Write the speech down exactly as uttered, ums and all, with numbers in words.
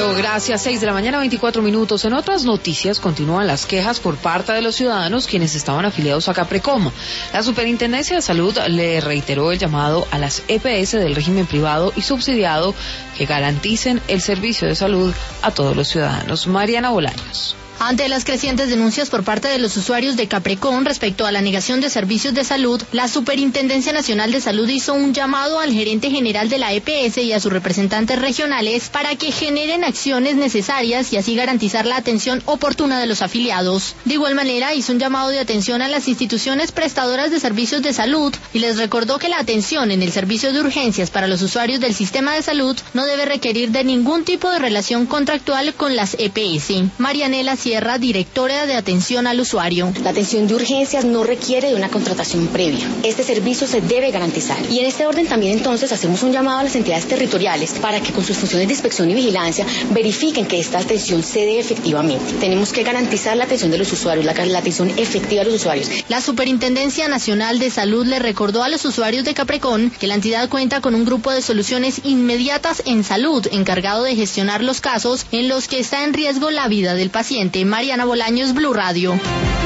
Mario, gracias. seis de la mañana, veinticuatro minutos. En otras noticias, continúan las quejas por parte de los ciudadanos quienes estaban afiliados a Caprecom. La Superintendencia de Salud le reiteró el llamado a las E P S del régimen privado y subsidiado que garanticen el servicio de salud a todos los ciudadanos. Mariana Bolaños. Ante las crecientes denuncias por parte de los usuarios de Caprecom respecto a la negación de servicios de salud, la Superintendencia Nacional de Salud hizo un llamado al gerente general de la E P S y a sus representantes regionales para que generen acciones necesarias y así garantizar la atención oportuna de los afiliados. De igual manera, hizo un llamado de atención a las instituciones prestadoras de servicios de salud y les recordó que la atención en el servicio de urgencias para los usuarios del sistema de salud no debe requerir de ningún tipo de relación contractual con las E P S. Marianela Sierra, directora de atención al usuario. La atención de urgencias no requiere de una contratación previa. Este servicio se debe garantizar. Y en este orden también entonces hacemos un llamado a las entidades territoriales para que con sus funciones de inspección y vigilancia verifiquen que esta atención se dé efectivamente. Tenemos que garantizar la atención de los usuarios, la, la atención efectiva de los usuarios. La Superintendencia Nacional de Salud le recordó a los usuarios de Caprecom que la entidad cuenta con un grupo de soluciones inmediatas en salud encargado de gestionar los casos en los que está en riesgo la vida del paciente. Mariana Bolaños, Blue Radio.